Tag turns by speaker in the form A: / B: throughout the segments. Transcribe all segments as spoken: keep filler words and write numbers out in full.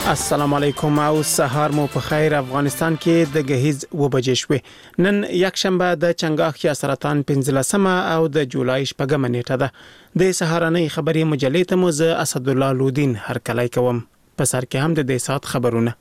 A: السلام علیکم او سهار مو په خیر. افغانستان کې د غهیز و بجې شوې. نن یک شنبه د چنګاښ یا سرطان پنځلسمه او د جولای شپږمه نیټه ده. د سهارنۍ خبري مجلې ته مو زه اسد الله لودین هرکلی کوم. په سر کې هم د دې سات خبرونه.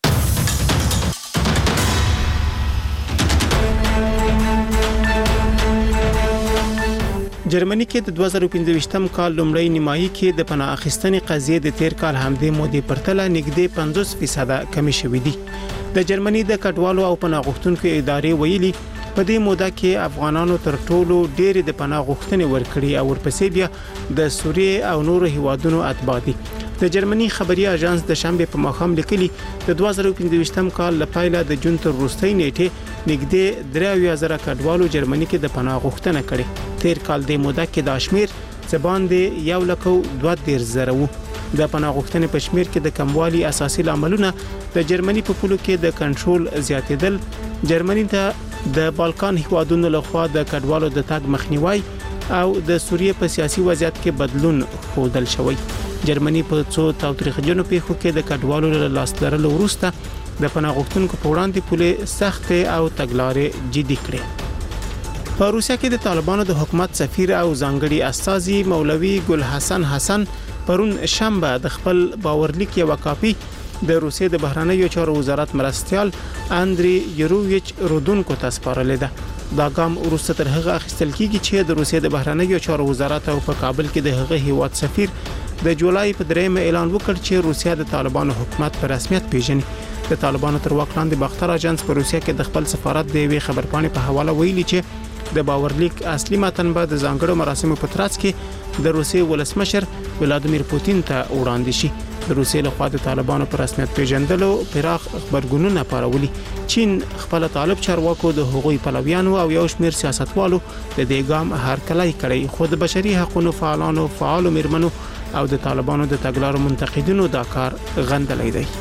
A: جرمني کې د دوه زره پنځه کال لومړی نیمایي کې د پناه اخیستنې قضیې د تیر کال همدې مودې پرتله نږدې پنځوس فیصد کمی شوې دي. د جرمني د کډوالو او پناه غوښتونکو ادارې ویلي په دې موده کې افغانانو تر ټولو ډېر د پناه غوښتنې ورکړي او ورپسې بیا د سوریې او نورو هیوادونو اتباع دي. د جرمني خبري اژانس د شنبه په ماښام لیکلي د دوه زره پنځه کال لپاره د جون تر وروستۍ نیټه نږدې درې زره کډوالو جرمني کې د پناه غوښتنه کړې. تیر کال د موده کې د شمیر زبان دی یو لکو دوه ډیر زره وو. د پناه غوښتنې په شمیر کې د کموالي اساسي لاملونه د جرمني په پولو کې د کنټرول زیاتېدل، جرمني ته د بالکان هیوادونو لخوا د کډوالو د تګ مخنیوي او د سوریې په سیاسي وضعیت کې بدلون ښودل شوی. جرمني په څو تاوتریخجنو پیښو کې د کډوالو له لاس لرلو وروسته د پناه غوښتونکو په وړاندې پولې سخت او تګلارې جدي کړې. په روسیا کې د طالبانو د حکومت سفیر او ځانګړي استازي مولوي ګل حسن حسن پرون شنبه د خپل باورلیک یو کاپی د روسیې د بهرنیو چارو وزارت مرستيال اندري یوروویچ رودونکو ته سپارلې ده. دا ګام وروسته تر هغه اخیستل کیږي چې د روسیې د بهرنیو چارو وزارت او په کابل کې د هغه هیواد سفیر د جولای په درېمه اعلان وکړ چې روسیا د طالبانو حکومت په رسمیت پیژني. د طالبانو تر واک لاندې باختر اژانس په روسیا کې د خپل سفارت د وی خبرپاڼې په حواله ویلي چې د باورلیک اصلي متن به د ځانګړو مراسمو په ترڅ کې د روسیې ولسمشر ولادیمیر پوتین ته وړاندې شي. د روسیې لخوا د طالبانو په رسمیت پیژندلو پراخ خبرګونونه پارولي. چین خپل طالب چارواکو د حقوقي پلویانو او یو شمېر سیاستوالو د دې ګام هرکلی کړی، خو د بشري حقوقو فعالانو فعالو میرمنو او د طالبانو د تګلارو منتقدینو دا کار غندلی دی.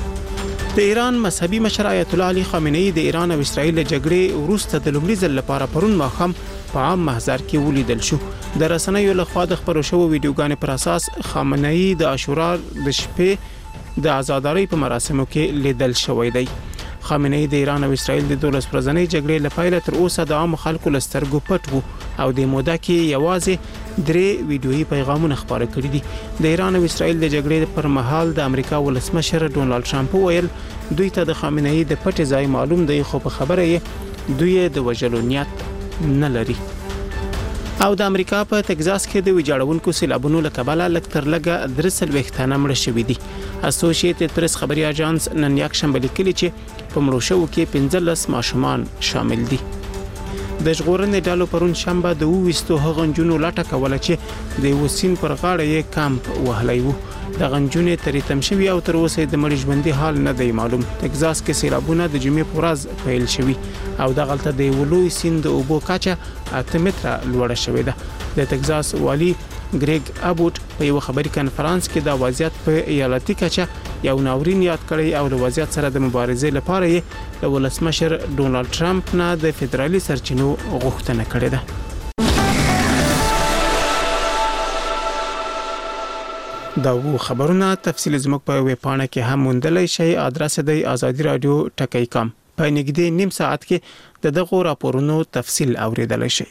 A: د ایران مذهبي مشر آیت الله علي خامنه‌ای د ایران او اسرایل جګړې وروسته د لومړي ځل لپاره پرون ماښام په عام محضر کې ولیدل شو. د رسنیو لخوا د خبرو شوو ویډیوګانې پر اساس خامنه‌ای د عاشورا د شپې د آزادۍ په مراسمو کې لیدل شوی دی. خامنه‌ای د ایران او اسرایل د دولس ورځنۍ جګړې لپاره تر اوسه د عام خلکو لسترګو پټ وو او د موده کې یوازې درې ویډیويي پیغامونه خبرې کړې دي. د ایران او اسرایل د جګړې پر مهال د امریکا ولسمشر ډونالد ټرمپ ویل دوی ته د خامنه‌ای د پټ ځای معلوم دی، خو په خبره یې دوی د وژلو نیت نه لري. او د امریکا په تگزاس کې د ویجاړونکو سیلابونو له کبله لږ تر لږه درې څلوېښت تنه مړه شوي دي. اسوسییټډ پریس خبري اژانس نن یک شنبه لیکلي چې په مړو شوو کې پنځلس ماشومان شامل دي. د ژغورنې ډلو پرون شنبه د وویستو هغه نجونو لټه کوله چې د وسین پر غاړه یې کمپ وهلی وو. د غنجونې ترې تم شوي او تر اوسه د مړي ژوندي حال نه دی معلوم. تگزاس کې سیلابونه د جمعې په ورځ پیل شوي او دغلته د یو لوی سیند د اوبو کچه اته متره لوړه شوې ده. د تگزاس والی ګریګ ابوټ په یو خبري کانفرنس کې د وضعیت په ایالتي کچه یو ناورین یاد کړی او د وضعیت سره د مبارزې لپاره یې د ولسمشر ډونالد ټرمپ نه د فدرالي سرچینو غوښتنه کړې ده. دا وو خبرونه تفصیل زموږ په ویب پاڼه کې هم موندلی شئ. ادرس دی آزادی رادیو ټکی کام. په نږدې نیم ساعت کې د دغو راپورونو تفصیل اوریدلی شئ.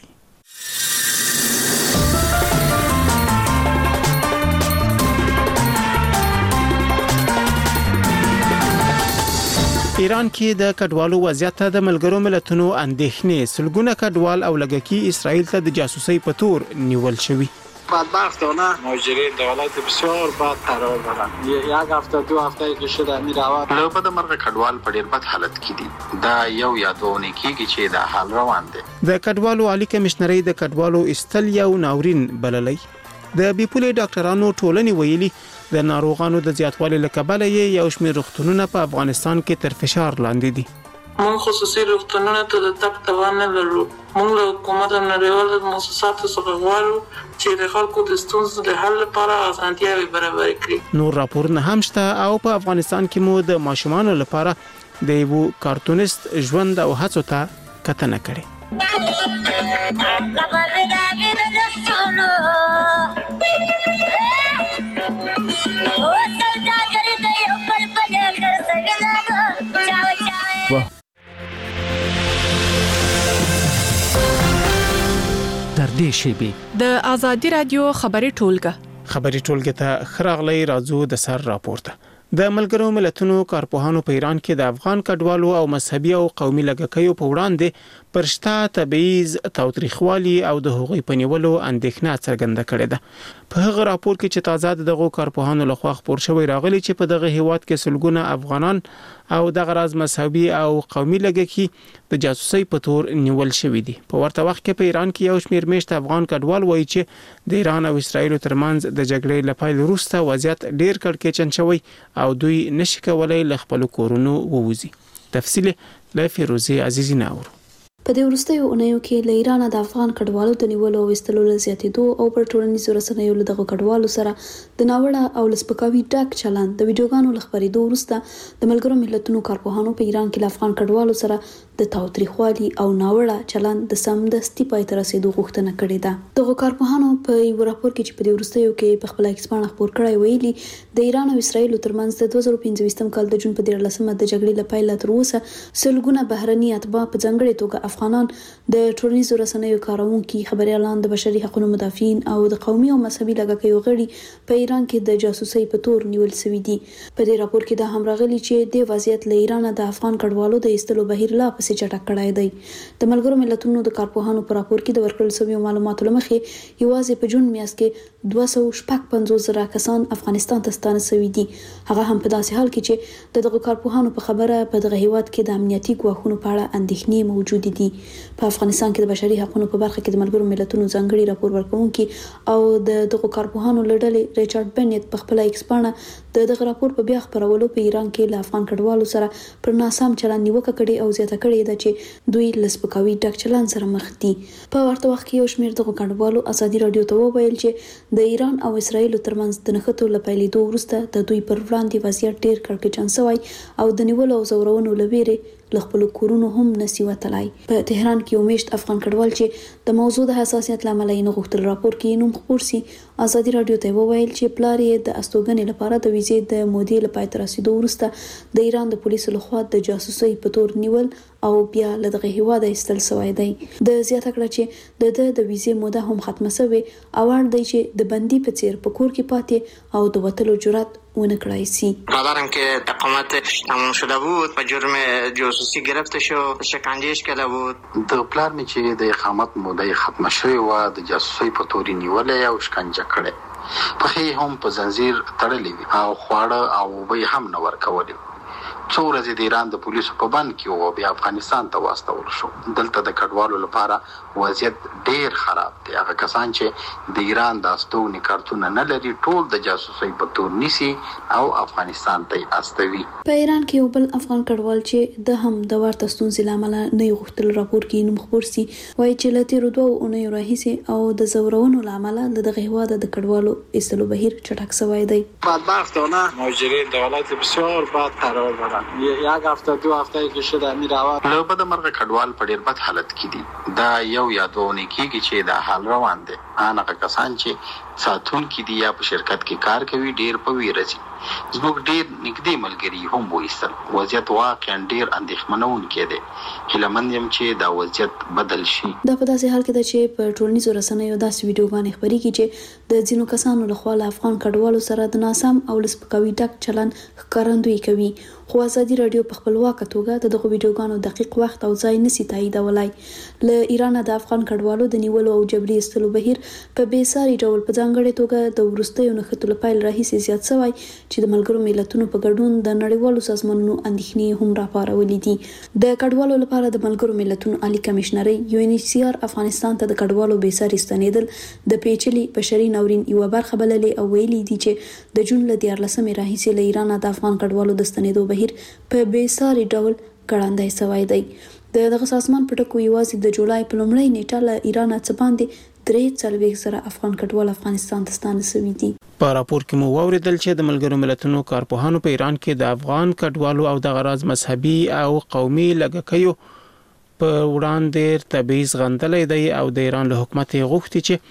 A: ایران کې د کډوالو وضعیت ته د ملګرو ملتونو اندېښنې، سلګونه کډوال او لږکي اسرائیل ته د جاسوسي په تور نیول شوي.
B: بدبختانه مهاجرین دولت بسیار بد قرار دارن. یک هفته دو هفته که شده میروند.
C: له بده مرغه کډوال په ډیر بد حالت کې دي. دا یو یادونه کیږي چې دا حال روان دی.
A: د کډوالو عالی کمشنري د کډوالو استل یو ناورین بللی. د بیپولې ډاکټرانو ټولنې ویلي د ناروغانو د زیاتوالي له کبله یو شمېر روغتونونه په افغانستان کې تر فشار لاندې دي.
D: مون خصوصي روغتونونو ته د تګ توان نه لرو. مونږ له حکومت او نړیوالو مؤسساتو څخه غواړو چې د خلکو د ستونزو د حل لپاره اسانتیاوې برابر کړي. نور راپورونه هم شته او په افغانستان کې مو د ماشومانو لپاره د یو کارټونیست ژوند او هڅو ته کتنه کړې.
E: شوي.
F: د ازادي رادیو خبري ټولګه
A: خبري ټولګه ته خراغلی راځو د سر راپورته. د ملګرو ملتونو کارپوهانو په ایران کې د افغان کډوالو او مذهبي او قومي لږکیو په وړاندې پرشته تبعیض، تاوتریخوالي او د حقوقي پنیولو اندېښنه څرګنده کړې ده. په هغه راپور کې چې تازه دغه کارپوهانو لخوا خپور شوی راغلی چې په دغه هیواد کې سلګونه افغانان او دغه راز مذهبي او قومي لږکي د جاسوسي په تور نیول شوی دي. په ورته وخت کې په ایران کې یو شمېر میشت افغان کډوال وایي چې د ایران او اسرایل ترمنځ د جګړې لپاره وروسته وضعیت ډیر کړکېچن شوی او دوی نشي کولای له خپل کورونو ووځي. تفصیل له فیروزه عزیزی ناور.
G: په دې وروستیو اونیو کې له ایران د افغان کډوالو د نیولو او وستلو زیاتېدو او پر ټولنیزو رسنیو له دغه کډوالو سره د ناوړه او لسپکاوي ډک چلند د ویډیوګانو لخبرېدو وروسته د ملګرو ملتونو کارپوهانو په ایران کې له افغان کډوالو سره د تاوتریخوالي او ناوړه چلند د سمدستي پای ته رسیدو غوښتنه کړې ده. دغه کارپوهانو په یو راپور کې چې په دې وروستیو کې په خپل ایکسپان خبر کړی ویلي د ایران او اسرایل ترمنځ د دوه زره پنځه کال د جون په دیارلسمه د جګړې لپاره تر اوسه سلګونه بهرني اتباع په ځانګړي توګه افغانان د ټولنیزو رسنیو کارونکي، خبريالان، د بشري حقوقو مدافعین او د قومي او مذهبي لږکیو غړي په ایران کې د جاسوسي په تور نیول شوی دي. په دې راپور کې دا هم راغلي چې د وضعیت له ایران د افغان کډوالو د ایستلو بهیر لا پسې چټک کړای دی. د ملګرو ملتونو د کارپوهانو په راپور کې د ورکړل شویو معلوماتو لمخې یوازې په جون میاشت کې دوه سوه شپږ پنځوس زره کسان افغانستان ته ستانه شوي دي. هغه هم په داسې حال کې چې د دغه کارپوهانو په خبره په دغه هیواد کې د امنیتي ګواښونو په اړه اندېښنې موجود دي. په افغانستان کې د بشري حقوقو په برخه کې د ملګرو ملتونو ځانګړي راپور ورکونکي او د دغه کارپوهانو لړلې ریچارډ بنیت په خپل ایکسپانه د دغه راپور په بیا خبرولو په ایران کې له افغان کډوالو سره پر ناسم چلند نیوکه کړې او زیاته کړې ده چې دوی لسپکاوي ډک چلند سره مخ دي. په ورته وخت کې یو شمېر دغه کډوالو ازادي رادیو ته وویل چې د ایران او اسرایل ترمنځ د نښتو لپاره وروسته د دوی پر وړاندې وضعیت ډیر کړکېچن شوی او د نیولو او زورونو لویره له خپل کورونو هم نسی وتلای. په تهران کې یومیشت افغان کډوال چې د موضوع د حساسیت لامل یې نه غوښتل راپور کې نوم خپور سي ازادي رادیو ته وویل چې پلار یې د استوګنې لپاره د ویزې د مودې لپاره تر رسیدو وروسته د ایران د پولیسو لخوا د جاسوسي په تور نیول او بیا له دغه هیواده ایستل شوی دی. د زیاته کړه چې د د د ویزې موده هم ختمه شوې او اړ دی چې د بندي په څیر په کور کې پاتې او د وتلو جرأت ونه کړای شي.
H: برادرم که اقامت تمام شده بود و جرم جاسوسی گرفته شد، شکنجهش کړه بود.
C: د پلان چې د اقامت موده ختمه شوی و د جاسوسي په تور نیولې او شکنجه کړي، په هي هم په زنجیر تړلې او خواړه او به هم نه ورکولې. څو ورځې د ایران د پولیسو په بند کې او بیا افغانستان ته واستول شو. دلته د کډوالو لپاره وضعیت ډیر خراب دی. هغه کسان چې د ایران د استوګنې کارتونه نه لري ټول د جاسوسۍ په تور نیسي او افغانستان ته استوي.
G: په ایران کې یو بل افغان کډوال چې د هم د ورته ستونزې لامل نه غوښتل راپور کې نوم خپور سي وایي چې له تیرو دوه اونیو راهیسې او د زورونو لامل د دغه هیواد د کډوالو ایستلو بهیر چټک شوی دی.
B: بدبختانه مهاجرین د حالت بسیار بد قرار دارند. یک هفته دو هفته کې شده میروند.
C: له بده مرغه کډوال په ډیر بد حالت کې دي. دا یو یادونه کیږي چې دا حال روان دی. هغه کسان چې ساتون کې دي یا په شرکت کې کار کوي ډیر په ویره دي. زموږ ډیر نږدې ملګري هم وایستل. وضعیت واقعا ډیر اندېښمنونکی دی. هیلهمند یم چې دا وضعیت بدل شي.
G: دا په داسې حال کې ده چې په ټولنیزو رسنیو داسې ویډیوګانې خپرېږي چې د ځینو کسانو لخوا له افغان کډوالو سره د ناسم او لسپکاوي ډک چلند ښکارندویي کوي. خو ازادي رادیو په خپلواکه توګه د دغه ویډیوګانو دقیق وخت او ځای نشي تاییدولای. له ایران د افغان کډوالو د نیولو او جبري ایستلو بهیر په بې ساري ډول په ځانګړې توګه د وروستیو نښتو لپاره راهیسې زیات شوی چې د ملګرو ملتونو په ګډون د نړیوالو سازمانونو اندېښنې هم راپارولې دي. د کډوالو لپاره د ملګرو ملتونو عالی کمشنري یو ان ایچ سی آر افغانستان ته د کډوالو بې ساري ستنېدل د پیچلي بشري ناورین یو برخه بللې او ویلي دي چې د جون له دیارلسمې راهیسې له ایران د افغان کډوالو د ستنېدو بهیر په بې ساري ډول ګړندی شوی دی. د دغه سازمان په ټکو یوازې د جولای په لومړۍ نیټه له ایران څخه باندې درې څلوېښت زره افغان کډوال افغانستان ته ستانه شوي دي.
A: په راپور کې مو واوریدل چې د ملګرو ملتونو کارپوهانو په ایران کې د افغان کډوالو او د غراض مذهبي او قومي لږکیو په وړاندې تبعیض غندلې دی او د ایران له حکومت غوښتي چې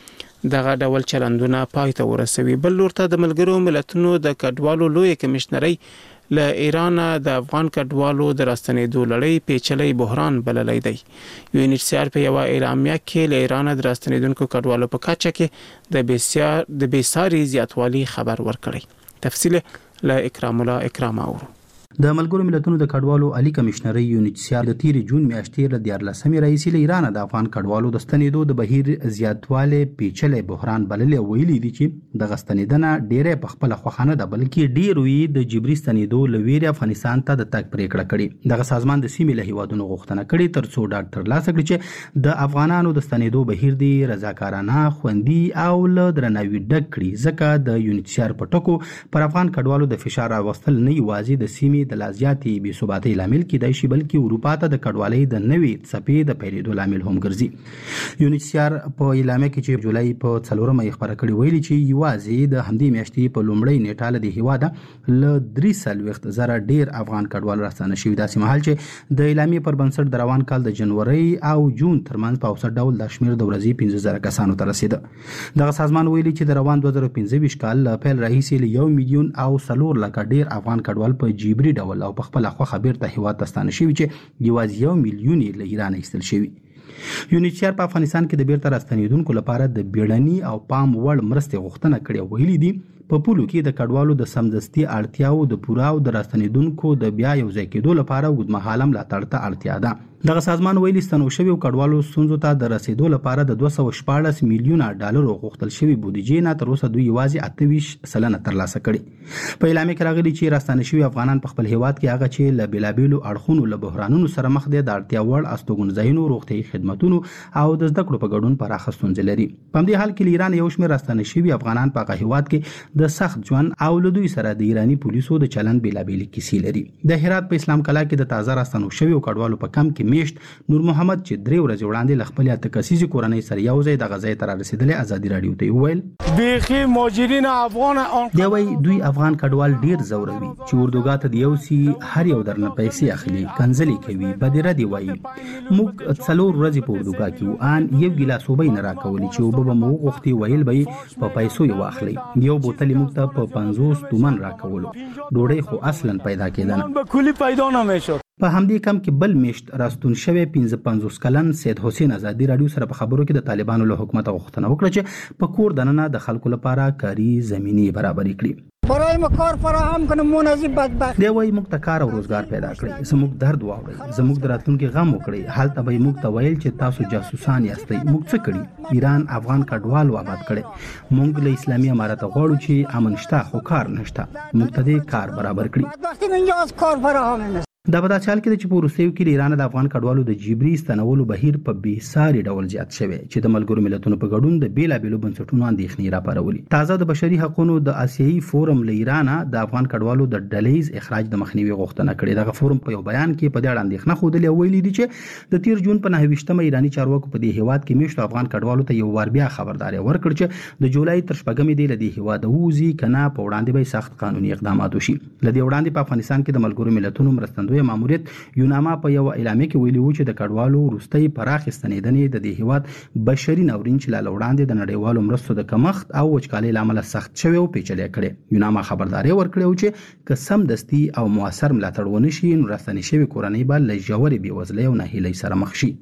A: دغه ډول چلندونه پای ته ورسوي. بل لورته د ملګرو ملتونو د کډوالو لوی کمشنري له ایران د افغان کډوالو د راستنېدو لړۍ پیچلې بحران بللی دی. یو ان ایچ سی آر په یو اعلامیه کې له ایران د راستنېدونکو کډوالو په کچه کې د بسیار د بېساري زیاتوالي خبر ورکړی. تفصیل له اکرام الله اکرام اورو.
E: د ملګرو ملتونو د کډوالو عالی کمشنري یو ان ایچ سی آر د تیر جون میاشتې له دیارلسمې راهیسې له ایران د افغان کډوالو د ستنېدو د بهیر زیاتواله پیچلې بحران بللې ویلي دي چې د غستنیدنه ډېرې په خپل خوخانه ده بلکې ډېر وی د جبري ستنېدو لویری افغانستان ته د تک پریکړه کړې. دغه سازمان د سیمې له هیوادونو غوښتنه کړې ترڅو ډاکټر لاسه کړي چې د افغانانو د ستنېدو بهیر دی رضاکارانه خوندي او له درناوي ډک کړي ځکه د یو ان ایچ سی آر په ټکو پر افغان کډوالو د فشار راوستل نه یوازې د سیمې د لازیاتي بې ثباتۍ لامل کېدای شي بلکې اروپا ته د کډوالۍ د نوې څپې د پیلېدو لامل هم ګرځي. یو ان ایچ سی آر په اعلامیه کې چې جولای په څلورمه یې خبره کړې ویلي چې یوازې د همدې میاشتې په لومړۍ نیټه له دې هیواده له درې څلوېښت زره ډېر افغان کډوال راستانه شوي. داسې مهال چې د اعلامیې پر بنسټ د روان کال د جنورۍ او جون ترمنځ په اوسط ډول د شمېر د ورځې پنځه زره کسانو ته رسېده. دغه سازمان ویلي چې د روان دوه زره پنځه ویشت کال له پیل راهیسې له یو میلیون او څلور لکه ډېر افغان کډوال په جبري ډول او په خپل خوخه بیرته هیواد ته ستانه شوي چې یوازې یو میلیون یې له ایران ایستل شوي. یو ان ایچ سی آر په افغانستان کې د بیرته راستنېدونکو لپاره د بیړني او پام وړ مرستې غوښتنه کړې. ویلي دي په پولو کې د کډوالو د سمدستي اړتیاو د پوره او د راستنېدونکو د بیا یو ځای کېدو لپاره اوږدمهاله ملاتړ ته اړتیا ده. دغه سازمان ویلي ستنو شویو کډوالو ستونزو ته د رسیدو لپاره د دوه سوه شپاړس میلیونه ډالرو غوښتل شوي بودیجې نه تر اوسه دوی یوازې اته ویشت سلنه ترلاسه کړي. په اعلامیه کې راغلي چې راستانه شوي افغانان په خپل هیواد کې هغه چې له بېلابېلو اړخونو له بحرانونو سره مخ دي د اړتیا وړ استوګنځایونو روغتیایي خدمتونو او د زده کړو په ګډون پراخه ستونزې لري. په همدې حال کې له ایران یو شمېر راستانه شوي افغانان په هغه هیواد کې د سخت ژوند او له دوی سره د ایراني پولیسو د چلند بېلابېلې کیسې لري. د هرات په اسلام کلا کې د تازه راستانه شویو کډوالو په کمپ کې میشت نور محمد چې درې ورځې وړاندې له خپلې اته کسیزې کورنۍ سره یو ځای دغه ځای ته رارسېدلی ازادي راډیو ته وویل
I: بیخي مهاجرین افغان
E: دی وایي دوی افغان کډوال ډېر ځوروي چې اردوګاه ته د یو سي هر یو درنه پیسې اخلي کنځلې کوي بدیره دی وایي موږ څلور ورځې په اردوګاه کې وو ان یو ګیلاس اوبه یې نه راکولي چې اوبه به مو وغوښتې ویل به یې په پیسو یې واخلئ یو بوتل یې موږ ته په پنځوس تومن راکولو ډوډۍ خو اصلا پیدا کېده
I: به کلی پیدا نمیشد.
E: په همدې کم کې بل میشت راستون شوی پنځه پنځوس کلن سید حسین ازادي راډیو سره په خبرو کې د طالبانو له حکومت غوښتنه وکړه چې په کور دننه د خلکو لپاره کاري زمینې برابرې کړي.
J: برای ما کار فراهم کنه مناسب بدبخت
E: دی وایي موږ ته کار او روزګار پیدا کړي زموږ درد واورئ زموږ د راتلونکي غم وکړئ هلته به موږ ته ویل چې تاسو جاسوسان یاستئ موږ څه کړي ایران افغان کډوال آباد کړي موږ له اسلامي امارت غواړو چې امن شته خو کار نشته موږ ته دې کار برابر کړي.
J: بدبختی اینجا از کار فراهم نیست.
E: دا په داسې حال کې ده چې په وروستیو کې د ایران د افغان کډوالو د جبري ستنولو بهیر په بېساري ډول زیات شوی چې د ملګرو ملتونو په ګډون د بېلابېلو بنسټونو اندېښنې راپارولي. تازه د بشري حقوقو د آسیایي فورم له ایرانه د افغان کډوالو د ډلیز اخراج د مخنیوي غوښتنه کړې. دغه فورم په یو بیان کې په دې اړه اندېښنه ښودلې او ویلي دي چې د تیر جون په نهه ویشتمه ایراني چارواکو په دې هیواد کې میشتو افغان کډوالو ته یو وار بیا خبرداری ورکړ چې د جولای تر شپږمې دی له دې هیواده ووځي که نه په وړاندې به سخت قانوني اقدامات وشي. له دې وړاندې په افغانستان کې د ملګرو ملتونو مرستندوی ماموریت یوناما په یو اعلامیه کې ویلي و چې د کډوالو وروستۍ پراخې ستنېدنې د دې هیواد بشري ناورین چې لا وړاندې د نړیوالو مرستو د کمښت او وچکالۍ له امله سخت شوی او پیچلی کړی. یوناما خبرداری ورکړی و چې که سمدستي او موثر ملاتړ ونه شي نو راستنې شوې کورنۍ به له ژورې بېوزلۍ او ناهیلۍ سره مخ شي.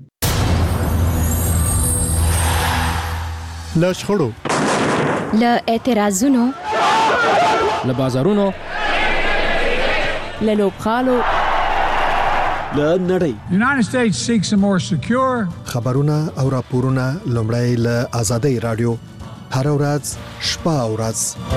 K: له شخړو
L: له اعتراضونو
M: له بازارونو
F: له لوبغالو
K: له نړۍ
N: United States seeks a more secure
K: خبرونه او راپورونه لومړی له آزادۍ رادیو هر ورځ شپه او ورځ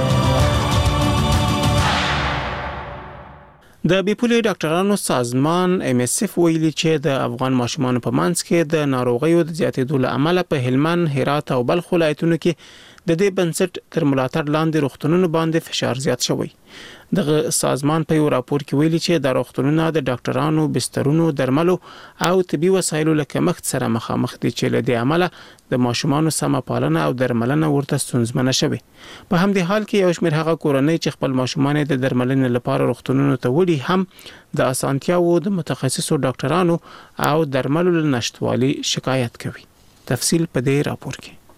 A: د بیپولي ډاکټرانو سازمان ام اس اف ویلي چې د افغان ماشومان په منځ کې د ناروغیو د زیاتېدو له امله په هلمند، هرات او بلخ ولایتونو کې د دې بنسټ تر ملاتړ لاندې روغتونونو باندې فشار زیات شوی. دغه سازمان په یو راپور کې ویلي چې د روغتونونو د ډاکټرانو، بسترونو، درملو او طبي وسایلو له کمښت سره مخامخ دي چې له دې امله د ماشومانو سمه پالنه او درملنه ورته ستونزمنه شوې. په همدې حال کې یو شمېر هغه کورنۍ چې خپل ماشومان د درملنې لپاره روغتونونو ته وړي هم د اسانتیاوو د متخصصو ډاکټرانو او درملو له نشټوالي شکایت کوي. تفصیل په دې راپور کې.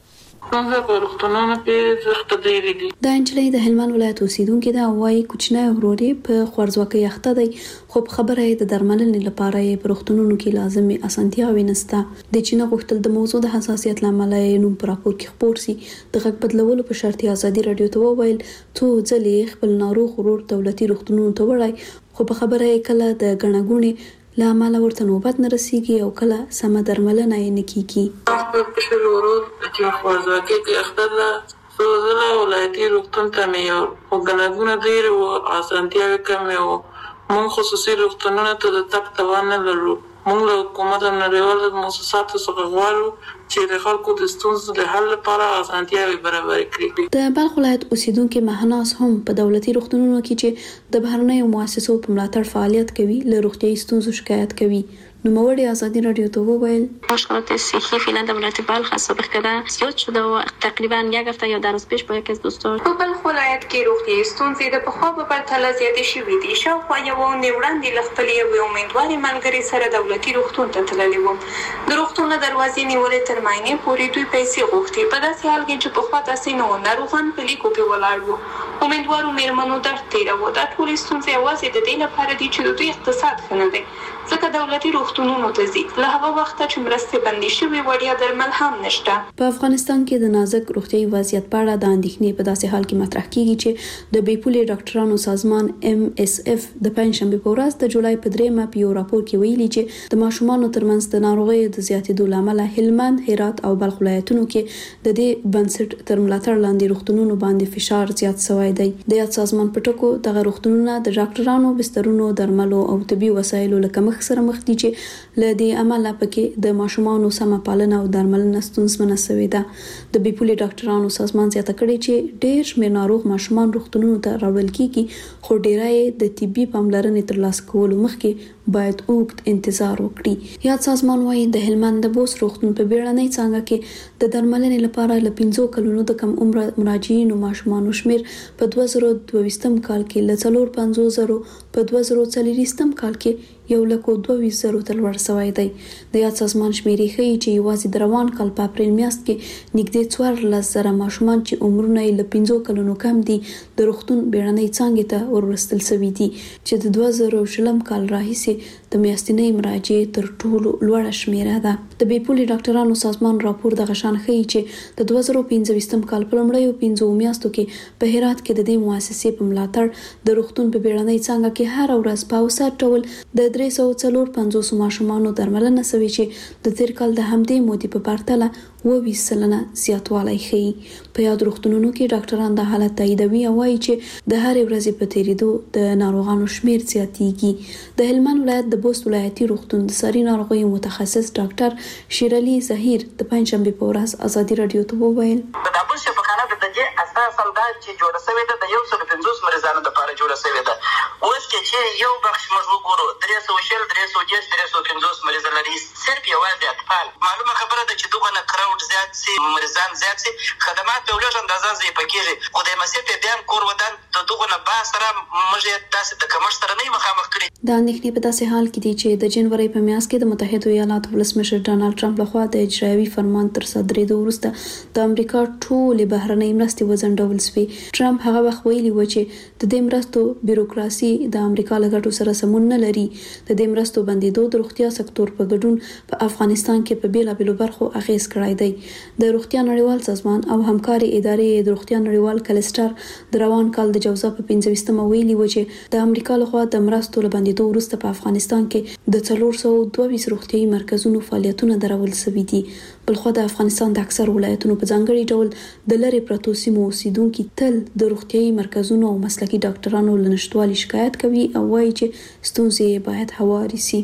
D: څنګه په روغتونونو کې سخت ډېری دي.
G: د انجلۍ د هلمند ولایت اوسیدونکو دا وایي کوچنی وروري په خوارځواکۍ اخته دی خو خبره یې د درملنې لپاره یې په روغتونونو کې لازمي اسانتیاوې نشته. د چینه غوښتل د موضوع د حساسیت لامل یې نوم پر راپور کې خبر سي د غږ بدلولو په شرط ازادي رادیو ته وویل څو ځلې خپل ناروغ ورور دولتي روغتونونو ته وړای خو په خبره یې کله د غنغونې لامل ورته نوبت نه رسیږي او کله سم درملنه یې نه کیږي.
D: په پښه ورور چې خوازاکي کې اختر لا سوزله ولایتي روغتون ته مې او غنغونه ډېر او اسانتیاوې کمې او مون خصوصي روغتونونو ته د تک توان نه لرو. مونږ له حکومت او نړیوالو مؤسساتو څخه غواړو چې د خلکو د ستونزو د حل لپاره اسانتیاوې برابر کړي.
G: د بلخ ولایت اوسیدونکو مهناز هم په دولتي روغتونونو کې چې د بهرنیو مؤسسو په ملاتړ فعالیت کوي له روغتيایي ستونزو شکایت کوي. نو موړي ازادي رادیو ته وویل
L: مشکلات صحی فعلا در ولایت بلخ سابق کده زیاد شده و تقریبا یک هفته یا در روز پیش با یکی از دوستان
O: په بلخ ولایت کې روغتیایي ستونزې د پخوا په پرتله زیاتې شوې دي. شاوخوا یو نیوړاندې له خپلې یوې امیدوارې ملګرې سره دولتي روغتون ته تللې وم. د روغتون نه دروازې نیولې تر معاینې پورې دوی پیسې غوښتې. په داسې حال کې چې پخوا داسې نه وو. ناروغان په لیکو کې ولاړ وو. امیدوارو مېرمنو درد تېراوه. دا ټولې ستونزې یوازې د دې لپاره دي چې د دوی اقتصاد ښه نه دی ځکه دولتي روغتونونو ته ځي. له هغه وخته چې مرستې بندي شوې وړیا درمل هم نشته.
G: په افغانستان کې د نازک روغتيایي وضعیت په اړه د اندېښنې په داسې حال کې مطرح کیږي چې د بیپولې ډاکټرانو سازمان ایم اس اف د پنځشنبه په ورځ د جولای په دریمه په یو راپور کې ویلي چې د ماشومانو ترمنځ د ناروغیو د زیاتېدو لامل هلمند، هرات او بلخ ولایتونو کې د دې بنسټ تر ملاتړ لاندې روغتونونو باندې فشار زیات شوی دی. د یاد سازمان په ټکو دغه روغتونونه د ډاکټرانو، بسترونو، درملو او طبي وسایلو لکه سره مخ دي چې لدی عمله پکې د ماشومانو سم پالنه او درملنه ستونزمنه شوې ده. د بیپولې ډاکټرانو سازمان زیاته کړې چې ډېر شمېر ناروغ ماشومان روغتونونو ته راوړل کیږي خو ډېرای د طبي پاملرنې ترلاسه کولو مخکې باید اوږد انتظار وکړي. یاد سازمان وايي د هلمند د بوس روغتون په بیړنۍ څنګه کې د درملنې لپاره ل پنځو کلونو د کم عمر مراجعینو ماشومانو شمیر په دوه زره دوه ویشتم کال کې ل څلور پنځوس زره په دوه زره څلوېښتم کال کې یو لکه دوه ویشت زره تر لوړ شوی دی. د یاد سازمان شمیرې ښیي چې یوازې د روان کال په اپریل میاشت کې نږدې څوارلس زره ماشومان چې عمرونه یې له پنځو کلونو کم دي د روغتون بیړنۍ څانګې ته ورستل شوي دي چې د دوه زره شلم کال راهیسې د میاشتنۍ مراجعې تر ټولو لوړه شمیره ده. د بیپولې ډاکټرانو سازمان راپور د غشان ښیي چې د دوه زره پنځه ویشتم کال په لومړیو پنځو میاشتو کې په هرات کې د دې مؤسسې په ملاتړ د روغتون په بیړنۍ څانګه کې هر ورځ په اوسط ډول د درې سوه څلور پنځوس ماشومانو درملنه شوې چې د تیر کال د همدې مودې په پرتله اووه ویشت سلنه زیاتوالی ښیي. په یاد روغتونونو کې ډاکټران د حالت تاییدوي او وایي چې د هرې ورځې په تیریدو د ناروغانو شمیر زیاتیږي. د هلمند ولایت د بوست ولایتي روغتون د ساري ناروغیو متخصص ډاکټر شیرعلي زهیر د پنځشنبه په ورځ ازادي رادیو ته وویل
P: د دابل شفاخانه د دې اساس هم دا چې جوړه شوې ده د یو سل پنځوس مریضانو لپاره جوړه شوې ده. اوس کې چې یو بخش موږ وګورو درې سوه شل درې سوه دېرش درې سوه پنځوس مریض لري صرف یوازې اطفال. معلومه خبره ده چې دغه نه کراوډ زیات سي، مریضان زیات سي، خدمات په لږ اندازه ضعیفه کېږي خو د مسیح بیا هم کور ودان د دغه نه با سره موږ یې داسې د کمښت سره نه مخامخ کړي.
G: د اندېښنې په داسې حال کې دي چې د جنوري په میاشت کې د متحده ایالاتو ولسمشر ډانلډ ټرمپ لخوا د اجرایوي فرمان تر صدرېدو وروسته د امریکا ټولې بهرنۍ مرستې وځنډول شوې. ټرمپ هغه وخت ویلي و چې د دې مرستو بیروکراسي د امریکا له ګټو سره سمون نه لري. د دې مرستو بندیدو د روغتیا سکتور په ګډون په افغانستان کې په بیلابېلو برخو اغیز کړی دی. د روغتیا نړیوال سازمان او همکاري ادارې د روغتیا نړیوال کلستر د روان کال د جوزا په پنځه ویشتمه ویلي و چې د امریکا لخوا د مرستو له بندیدو وروسته په افغانستان کې د څلور سوه دوه ویشت روغتیایي مرکزونو فعالیتونه درول شوي دي. بلخوا د افغانستان د اکثر ولایتونو په ځانګړي ډول د لرې پرتو سیمو اوسیدونکي تل د روغتیایي مرکزونو او مسلکي ډاکټرانو له نشتوالي شکایت کوي او وایي چې ستونزې باید هواري سي.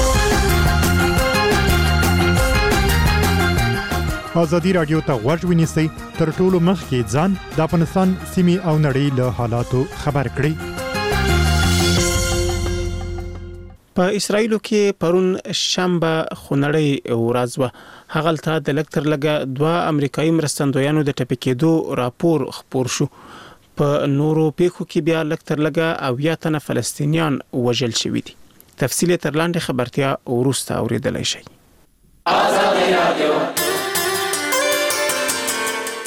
Q: ازادي رادیو ته غوږ ونیسئ تر ټولو مخکې ځان د افغانستان سیمې او نړۍ له حالاتو خبر کړئ.
A: په اسرایل کې پرون شنبه خونړی ورځ و. هغلته د لکتر لګه دوه امریکایي مرستندویانو د ټپي کېدو راپور خپور شو. په نورو پیښو کې بیا لکتر لګه اویا تنه فلسطینیان وژل شوي دي. تفصیل تر لاندې خبرتیا وروسته اوریدلای شئ.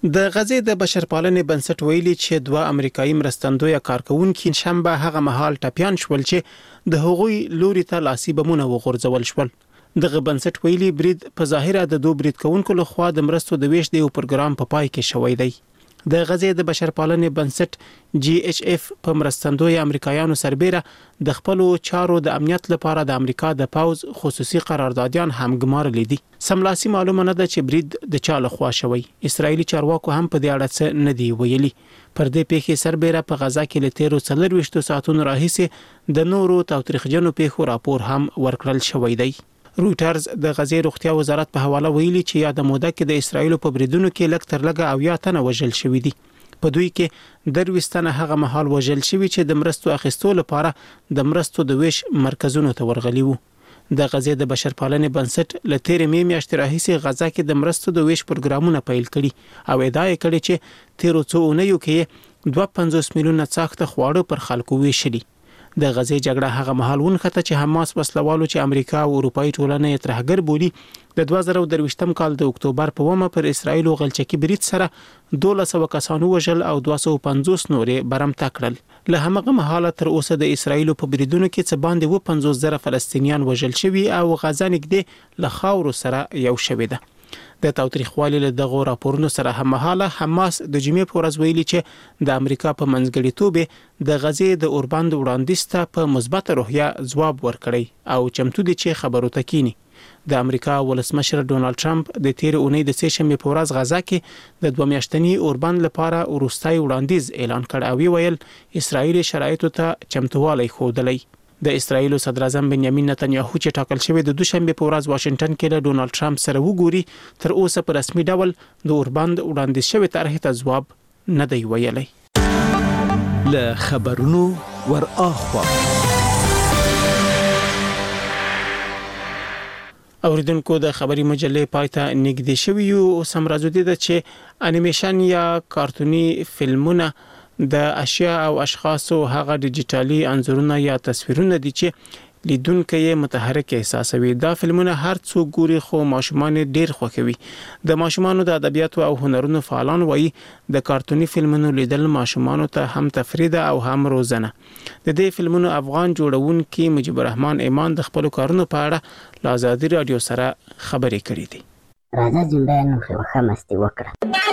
A: د غزې د بشرپالنې بنسټ ویلي چې دوه امریکایي مرستندوی کارکونکي شنبه هغه مهال ټپيان شول چې د هغوی لوري ته لاسي بمونه وغورځول شول. دغه بنسټ ویلي برید په ظاهره د دوه برید کوونکو لخوا د مرستو د ویش د یو پروګرام په پای کې شوی دی. د غزې د بشرپالنې بنسټ جی ایچ اف په مرستندوی امریکایانو سربېره د خپل چارو د امنیت لپاره د امریکا د پاوز خصوصي قراردادیان هم ګمارلي دي. سملاسي معلومه نه ده چې برید د چا لخوا شوی. اسرایلی چارواکو هم په دې اړه څه نه دی ویلي. پر دې پیښې سربېره په غزا کې له تیرو څلور ویشتو ساعتونو راهیسې د نورو تاوتریخجنو پیښو راپور هم ورکړل شوی دی. رویټرز د غزې روغتیا وزارت په حواله ویلي چې یا د موده کې د اسرایل په بریدونو کې لږ تر لږه اویا تنه وژل شوي دي. په دوی کې درويستنه هغه مهال وژل شوي چې د مرستو اخیستو لپاره د مرستو د ویش مرکزونو ته ورغلي وو. د غزې د بشرپالنې بنسټ له تیرې مې میاشتې راهیسې غزا کې د مرستو د ویش پروګرامونه پیل کړي او ادعا یې کړې چې تیرو څو اونیو کې دوه سوه پنځوس میلیونه څاښته خواړه پر خلکو ویشلي. د غزې جګړه هغه مهال ونخته چې حماس وسلوالو چې امریکا او اروپאי ټولنه یې ترهګر بولی د دوه زره درویشتم کال د اکتوبر په ومه پر اسرایل او غلچکی برید سره دوه سوه کسانو وژل او دوه سوه پنځوس نورې برمته کړل. له همغه مهاله تر اوسه د اسرایل په بریدونو کې څه باندې و پنځوس زره فلسطینیان وژل شوي او غزا نږدې له خاورو سره یو شوې ده. د تاوتریخوالي له دغه راپورونو سره هممهاله حماس د جمعې په ورځ ویلي چې د امریکا په منځګړیتوب د غزې د اوربند وړاندیز ته په مثبت روحیه ځواب ورکړی او چمتو دي چې خبرو تکینی. د امریکا ولسمشر ډونالد ټرمپ د تیر اونۍ د سه شنبه په ورځ غزا کې د دوه میاشتنی اوربند لپاره وروستای وړاندیز اعلان کړ او ویل اسرایل شرایطو ته چمتووالی ښودلی. د اسرایل صدر اعظم بنیامین نتنیاهو چې ټاکل شوی د دوشنبه په ورځ واشنگټن کې له ډونالد ټرمپ سره وګوري تر اوسه په رسمي ډول د اوربند وړاندیز شوی طرح ته ځواب نه دی ویلی.
R: له خبرونو ور اخوا
A: اوریدونکو د خبري مجلې پایته نږدې شوی او سم راځو دي چې انیمیشن یا کارتونی فلمونه د اشیاء او اشخاصو هغه ډیجیټالي انځورونه یا تصویرونه دي چې لیدونکو یې متحرک احساسوي. دا فلمونه هر څو ګوري خو ماشومان ډیر خوښوي. د ماشومانو د ادبیاتو او هنرونو فعالان وایي د کارتونی فلمونو لیدل ماشومانو ته هم تفریح او هم روزنه. د دې فلمونو افغان جوړونکي مجيب الرحمن ایمان د خپل کارونو په اړه له آزادي رادیو سره خبرې کړې دي.
S: راځه جنبه نو خو مستی وکړه.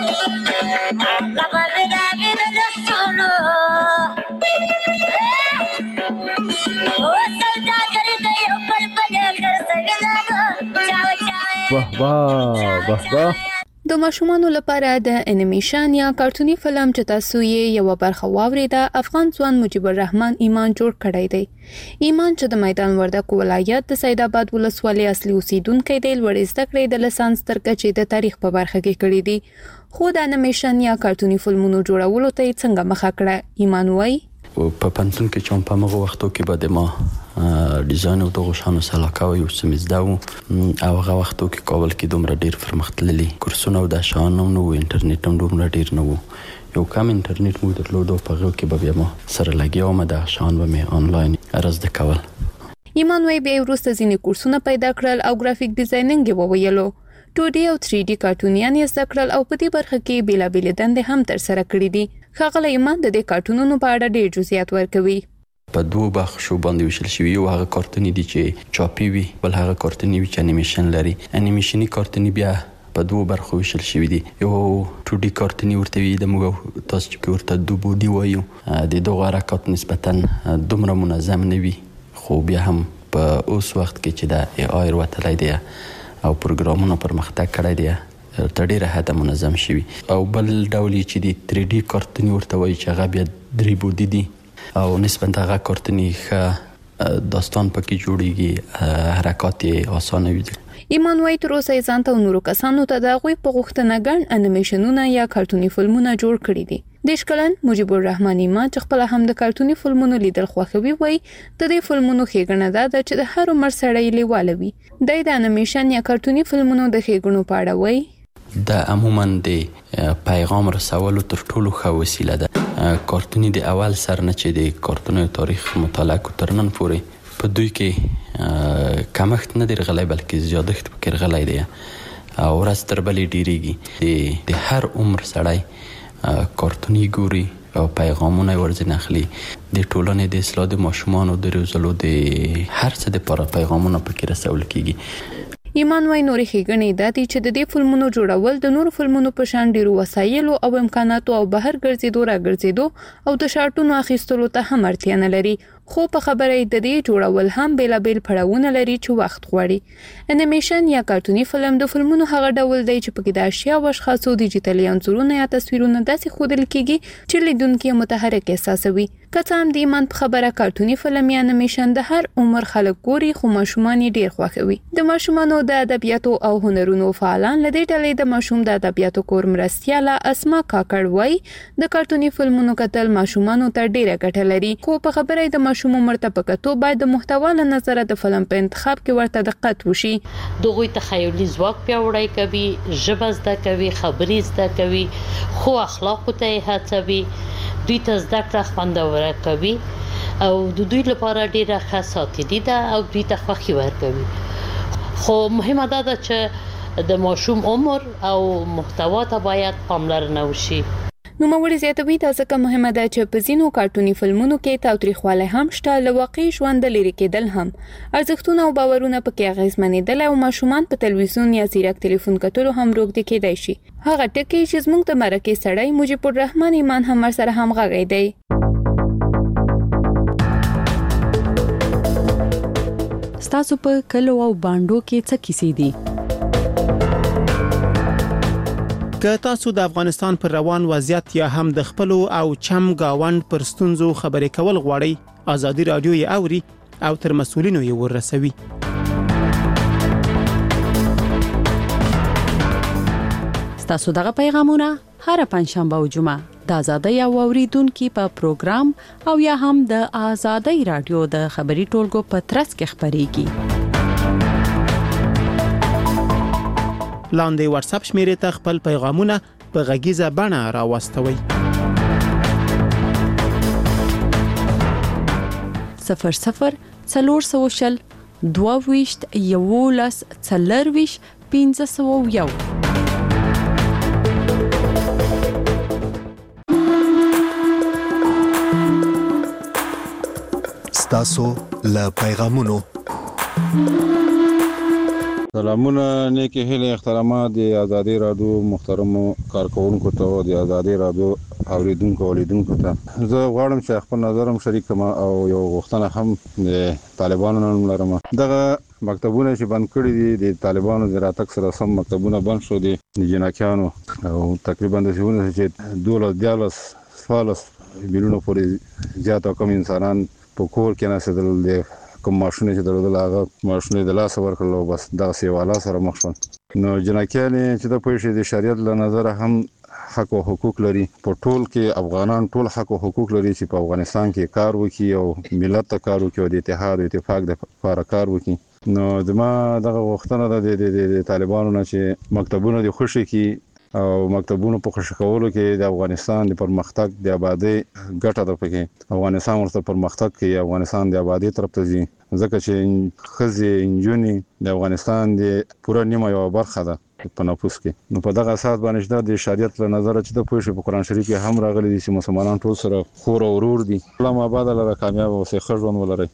M: واه واه واه واه
F: د ماشومانو لپاره د انیمیشن یا کارتونی فلم چې تاسو یې یو برخه واوریده افغان ځوان مجيب الرحمن ایمان جوړ کړی دی. ایمان چې د میدان وردګ ولایت د سید آباد ولسوالۍ اصلي اوسیدونکی دی لوړ زده کړې د لسانس تر کچې د تاریخ په برخه کې کړې دي خو د انیمیشن یا کارتونی فلمونو جوړولو ته څنګه مخه کړه. ایمان وایي
T: په پنځون کې چې په هغه وختو کې به ما ډیزاین او دغه شانو سلاکا او سمزدا او هغه وختو کې کابل کې دومره ډیر پرمختللي کورسونه او د شانو نو انټرنیټ هم دومره ډیر نه وو. یو کم انټرنیټ مو درلود او په هغه کې به بیا ما سره لګیا وم د شان به مې آنلاین ارزده کول.
F: ایمان وایي بیا وروسته ځینې کورسونه پیدا کړل او ګرافیک ډیزاینینګ یې وویلو. ټو ډي او تھری ډي کارټونیان یې زده کړل او په دې برخه کې بیلابېلې دندې هم ترسره کړې دي. ښاغلی ایمان د دې کارټونونو په اړه ډېر جزئیات ورکوي.
T: په دوه بخشو باندې ویشل شوی یو هغه کارتونی دي چې چاپی وي بل هغه کارتونی وي چې انیمیشن لري. انیمیشني کارتونی بیا په دوه برخو ویشل شوی دي. یو ټو ډي کارتونی ورته وي د موږ تاسو چې ورته دو بودی وایو د دغه حرکات نسبتا دومره منظم نه وي خو بیا هم په اوس وخت کې چې د ای آی وروتلی دی او پروګرامونو پرمختګ کړی دی تر ډیره حده منظم شوی. او بل ډول چې د تھری ډي کارتونی ورته وایي چې هغه بیا درې بودی دي او نسبتا هغه کارتونی ښه داستان پکې جوړیږي حرکات یې اسانه وي.
F: ایمان وایي تر اوسه یې ځان ته او نورو کسانو ته د هغوی په غوښتنه ګڼ انیمیشنونه یا کارتوني فلمونه جوړ کړي دي. دېرش کلن مجيب الرحمن ایمان چې خپله هم د کارتوني فلمونو لیدل خوښوي وایي د دې فلمونو ښېګڼه دا ده چې د هر عمر سړی لیواله وي. دی د انیمیشن یا کارتوني فلمونو د ښېګڼو په اړه وایي
T: دا عموما د پیغام رسولو تر ټولو ښه وسیله ده. کارتوني د اول سر نه چې د کارتونو تاریخ مطالعه کو تر نن پورې په دوی کې کمښت نه دی راغلی بلکې زیادښت پکې راغلی دی او ورځ تر بلې ډیریږي. د هر عمر سړی کارتونی ګوري او پیغامونه ورځ نخلي. د ټولنې د اصلاح د ماشومان او د روزلو د هر څه د لپاره پیغامونه پکې رسول کیږي.
F: ایمان وای نورې ښېګڼې دا دي چې د دې فلمونو جوړول د نورو فلمونو په شان ډیرو وسایلو او امکاناتو او بهر ګرځېدو را ګرځېدو او د شارټونو اخیستلو ته هم اړتیا نه لري، خو په خبره د دې جوړول هم بیلابیل پړاوونه لري چې وخت غواړي. انیمیشن یا کارتوني فلم د فلمونو هغه ډول دی چې پکې د اشیا او اشخاصو ډیجیټلي انځورونه یا تصویرونه داسې ښودل کیږي چې لیدونکي متحرک احساسوي. که څه هم د ایمان په خبره کارتوني فلم یا انیمیشن د هر عمر خلک ګوري، خو ماشومان یې ډیر خوښوي. د ماشومانو د ادبیاتو او هنرونو فعالان له دې ډلې د ماشوم د ادبیاتو کور مرستیاله اسما کاکړ وای د کارتوني فلمونو کتل ماشومانو ته ډیره ګټه لري، خو په خبره د ماشوم عمر ته پکتو باید د محتوا له نظره د فلم په انتخاب کې ورته دقت وشي.
U: دغوی تخیلي ځواک پیاوړی کوي، ژبه زده کوي، خبرې زده کوي، خو اخلاقو ته هڅوي، دوی ته زده کړه خوندوره کوي او د دوی لپاره ډیره ښه ساتیري ده او دوی ته خوښي ورکوي. خو مهمه دا ده چې د ماشوم عمر او محتوا ته باید پاملرنه وشي.
F: نوموړي زیاتوي دا ځکه مهمه ده چې په ځینو کارتوني فلمونو کې تاوتریخوالی هم شته، له واقعي ژونده لرې کېدل هم، ارزښتونه او باورونه پکې اغېزمنېدل او ماشومان په تلویزیون یا ځیرک تلیفون کتلو هم روږدي کېدای شي. هغه ټکي چې زموږ د مرکې سړی مجيب الرحمن ایمان هم ورسره همغږی دی.
V: ستاسو په کلو او بانډو کې څه کیسې دي؟
A: که تاسو د افغانستان پر روان وضعیت یا هم د خپل او چم گاوند پر ستونزو خبرې کول غواړئ، ازادي رادیو یې اوري او تر مسؤلینو یې ورسوي.
V: ستاسو دغه پیغامونه هر پنځشنبه او جمعه د ازادي او اوریدونکو په پروګرام او یا هم د ازادي رادیو د خبري ټولګو په ترڅ کې خبريږي.
A: لاندې واتس اپ شمیرې ته خپل پیغامونه په غږیزه بڼه راوستوئ.
V: صفر صفر څلور سوه شل دوه ویشت یولس څلرویشت پنځه سوه یو.
K: ستاسو له پیغامونو
W: سلامونه، نیکی هیله احترامات د ازادي رادیو محترمو کارکونکو ته او د ازادي رادیو اوریدونکو اولیدونکو ته زه غواړم چې خپل نظرم شریک کړم او یو غوښتنه هم د طالبانو نن لرم. دغه مکتبونه چې بند کړي دي د طالبانو د راتګ سره سم مکتبونه بند شو دي د جناکیانو او تقریبا د څونه چې دوله دیالس فالس بیرونو پورې زیات کم انسانان په کور کې نسدل دي، کوم ماشونه چې درول هغه ماشونه د لاس ورکړلو بس دا سیواله سره مخ شول. نو جناکیانې چې د پوښې د شریعت له نظر هم حق او حقوق لري، په ټول کې افغانان ټول حق او حقوق لري چې په افغانستان کې کار وکړي او ملت ته کار وکړي او د اتحاد او اتفاق د لپاره کار وکړي. نو دما دغه وختونه د طالبانو نه چې مکتبونه د خوشي کې او مکتبونو په خوشی کولو کې د افغانستان د پرمختګ د آبادی ګټه ده. پکې افغانستان ورته پرمختګ کوي، افغانستان د آبادی طرف ته ځي، ځکه چې خزي انجونی د افغانستان د پوره نیمه یو برخه ده په نفوس کې. نو په دغه اساس باندې د شریعت له نظر چې د پوښ په قران شریف کې هم راغلي دي چې مسلمانان ټول سره خور او ورور دي. الله آباد لره کامیاب او ښه ژوند ولري.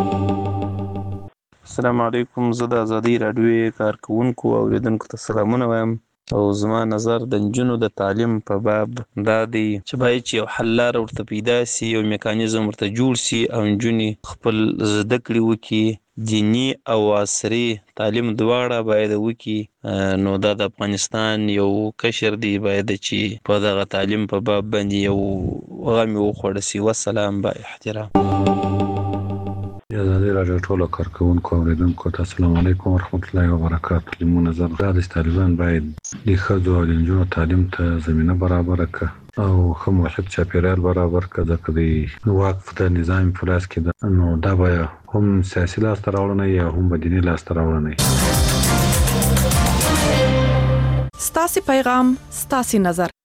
X: السلام علیکم، زه د ازادي رادیو کارکونکو او اوریدونکو ته سلامونه وایم او زما نظر د نجونو د تعلیم په باب دا دی چې باید چې یو حل لاره ورته پیدا سي، یو میکانیزم ورته جوړ سي او نجونې خپل زده کړې وکړي، دینی او عصري تعلیم دواړه باید وکړي. نو دا د افغانستان یو کشر دی باید چې په دغه تعلیم په باب باندې یو غم وخوړ سي. والسلام با احترام.
Y: ازادي رادیو ټولو کارکونکو اوریدونکو ته السلام علیکم ورحمت الله وبرکاته. لمو نظر دا د طالبان باید د ښځو او نجونو تعلیم ته زمينه برابر کړي او ښه محیط چاپیریال برابر کړي، ځکه د وقف د نظام په لاس کې ده. نو دا به هم سیاسي لاسته راوړنه یا هم دیني لاسته راوړنه.
Z: ستاسو پیغام ستاسو نظر